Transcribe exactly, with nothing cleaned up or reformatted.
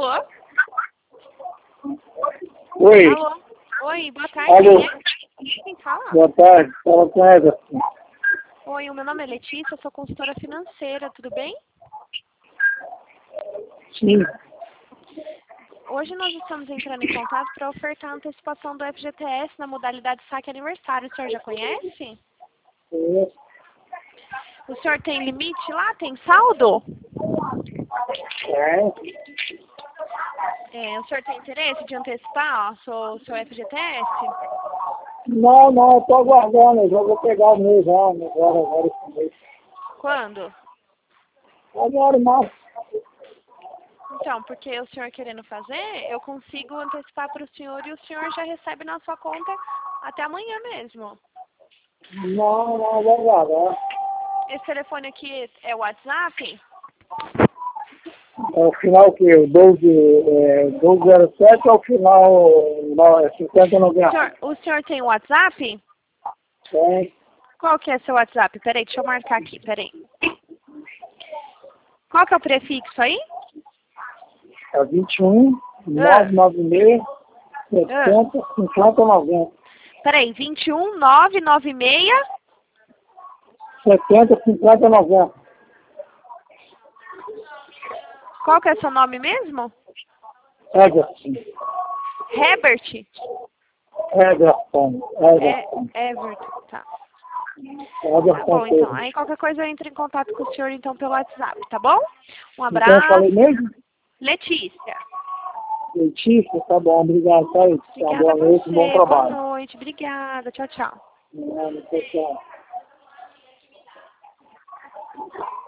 Alô? Oi. Alô? Oi, boa tarde. Alô. Quem fala? Boa tarde. Fala com a Everton. Oi, o meu nome é Letícia, eu sou consultora financeira, tudo bem? Sim. Hoje nós estamos entrando em contato para ofertar a antecipação do F G T S na modalidade saque aniversário. O senhor já conhece? É. O senhor tem limite lá? Tem saldo? É. É, o senhor tem interesse de antecipar ó, seu, seu F G T S? Não, não, eu tô aguardando. Eu já vou pegar o meu já. Agora, agora esse mês. Quando? Agora, mas. Então, porque o senhor querendo fazer, eu consigo antecipar para o senhor e o senhor já recebe na sua conta até amanhã mesmo. Não, não, vou aguardar. Esse telefone aqui é o WhatsApp? É o final que o doze, é, doze zero sete é o final não, é cinquenta O noventa. senhor, o senhor tem WhatsApp? Tem. Qual que é seu WhatsApp? Peraí, deixa eu marcar aqui, peraí. Qual que é o prefixo aí? É vinte e um, nove nove seis, setenta, cinquenta, noventa. Peraí, vinte e um, nove nove seis... setenta, cinquenta, noventa. Qual que é seu nome mesmo? Everton. Herbert? Everton. Everton. É, Everton, tá. Tá Everton bom, então. Pedro. Aí qualquer coisa eu entro em contato com o senhor, então, pelo WhatsApp, tá bom? Um Então eu abraço. falei mesmo? Letícia. Letícia, tá bom, obrigado, tá aí. Tá, Obrigada boa a noite, bom você. Boa trabalho. noite. Obrigada. Tchau, tchau. Não, não, tchau.